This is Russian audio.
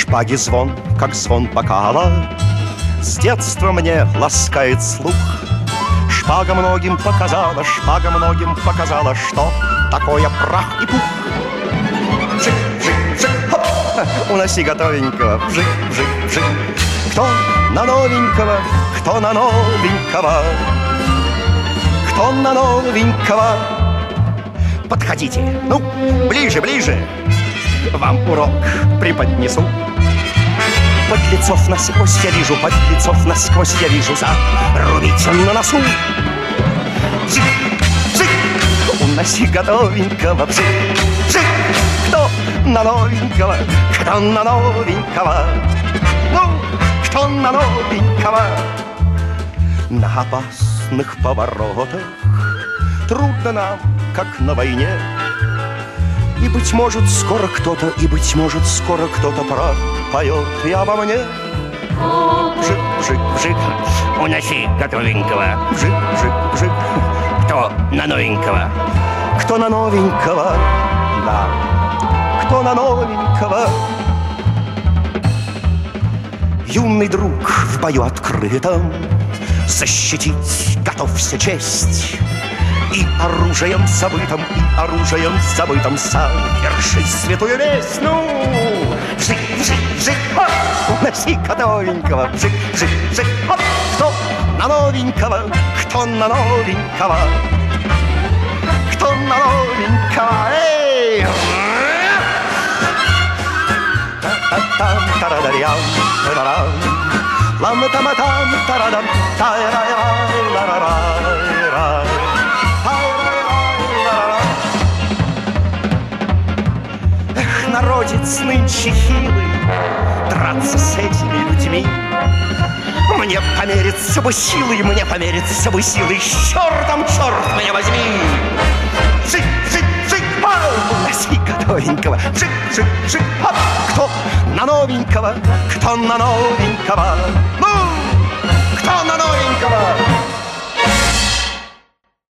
шпаги звон, как звон бокала, с детства мне ласкает слух. Шпага многим показала, что такое прах и пух. Вжик, вжик, вжик, хоп, уноси готовенького, вжик, вжик, вжик. Кто на новенького, кто на новенького, кто на новенького. Подходите, ну, ближе, ближе, вам урок преподнесу. Подлецов насквозь я вижу, подлецов насквозь я вижу, зарубите на носу. Вжик, вжик, уноси готовенького, вжик, вжик. Кто на новенького, кто на новенького, ну, кто на новенького. На опасных поворотах трудно нам, как на войне. И, быть может, скоро кто-то, и, быть может, скоро кто-то пропоет и обо мне. Вжик, вжик, вжик, Уноси готовенького. вжик, вжик, вжик. Кто на новенького? Кто на новенького, да, кто на новенького. Юный друг в бою открытом защитить готовься честь. И оружием забытым, совершить святую месть. Ну, вжик, вжик, вжик, хоп, уноси готовенького, вжик, вжик, вжик, хоп. Кто на новенького, кто на новенького, кто на новенького, эй! Та-та-там, тарадарям, тарарам, лам-там-там, тарадам, тай-рай-рай-рай-рай. Эх, народец нынче хилый, драться с этими людьми. Мне помериться бы силой, мне помериться бы силой. С чертом, черт меня возьми! Вжик, вжик, вжик, ау! Уноси готовенького, вжик, вжик, вжик, хоп! Кто на новенького, кто на новенького? Ну,